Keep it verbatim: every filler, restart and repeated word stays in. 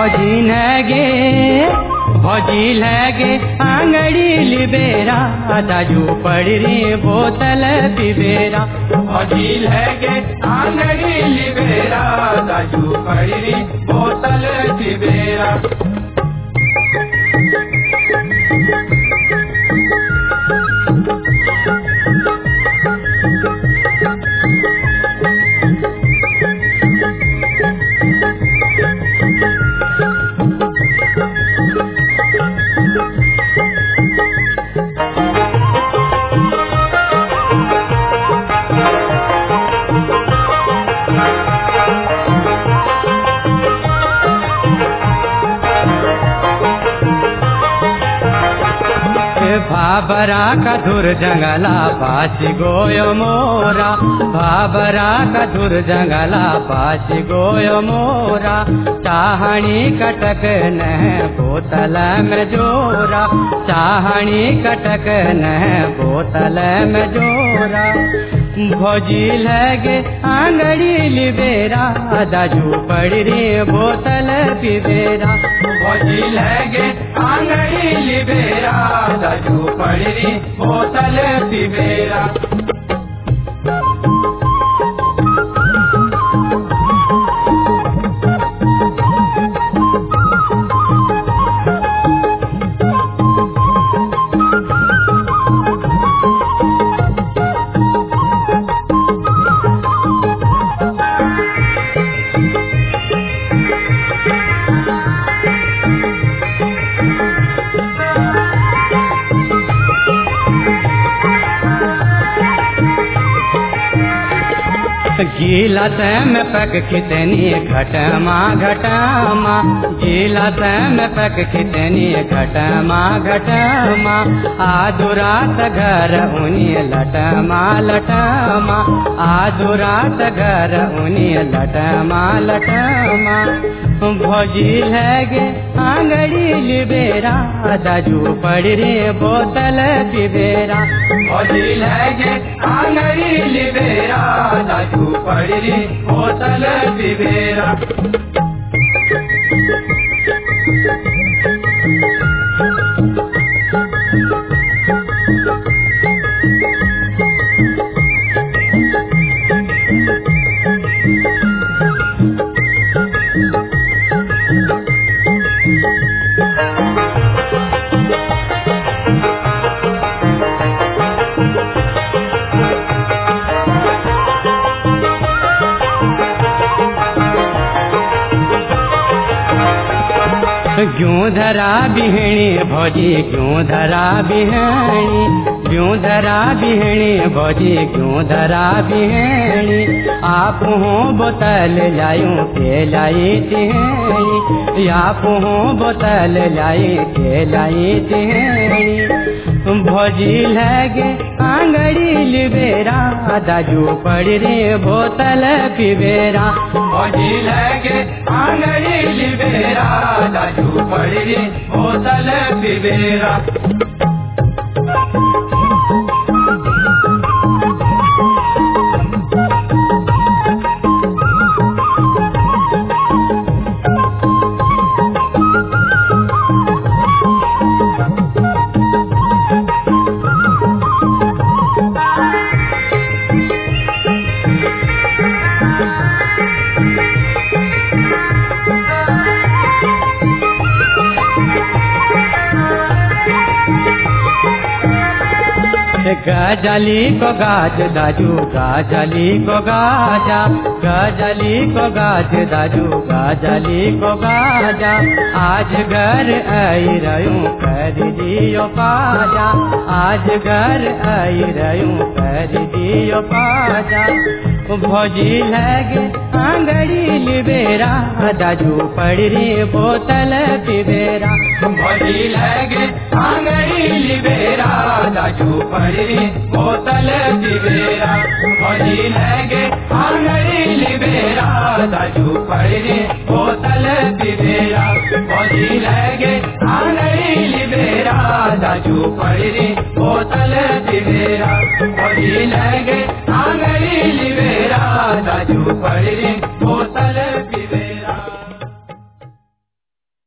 भौजी लगे भौजी लगे आंगड़ी लिबेरा दाजू पड़ रे बोतल पिबेरा भौजी लगे आंगड़ी लिबेरा दाजू पड़ रे बोतल पिबेरा भाबरा का धुर जंगला पासी गोयो मोरा भाबरा का धुर जंगला पासी गोयो मोरा चाहनी कटक न बोतल में जोरा चाहनी कटक न बोतल में जोरा भौजी लगे आंगड़ी लिबेरा दाजू पड़ रे बोतल पिबेरा भौजी लगे आंगड़ी लिबेरा दाजू पड़ रे बोतल पिबेरा गीला तैम पक कितनी घटमा घटमा गीला तैम पक कितनी घटमा घटमा आदुरात घर उनी लटमा लटमा आदुरात घर उनी लटमा लटमा भौजी लगे आंगड़ी लिबेरा दाजू पड़ रे बोतल पिबेरा भौजी लगे आंगड़ी लिबेरा दाजू पड़ रे बोतल पिबेरा क्यों धरा बिहणी भौजी क्यों धरा बिहणी क्यों धरा बिहणी भौजी क्यों धरा बिहणी आप हो बोतल लायूं के लाई तिहणी आप हो बोतल लाई के लाई तिहणी भौजी लगे आंगड़ी लिबेरा दाजू पड़ रे बोतल पिबेरा भौजी लगे आंगड़ी लिबेरा दाजू पड़ रे बोतल पिबेरा गजली को गाज दाजू गजली को गाजा गजली को गाज दाजू गजली को गाजा आज घर आई रयूं कर दियो पाजा आज घर आई रयूं कर दियो पाजा भौजी लगे आंगड़ी लिबेरा दाजू पड़ रे बोतल पिबेरा भौजी लगे आंगड़ी लिबेरा दाजू पड़ रे बोतल पिबेरा भौजी लगे आंगड़ी लिबेरा दाजू पड़ रे बोतल पिबेरा भौजी लगे आंगड़ी लिबेरा दाजू पड़ रे बोतल पिबेरा भौजी लगे आंगड़ी लिबेरा दाजू पड़ रे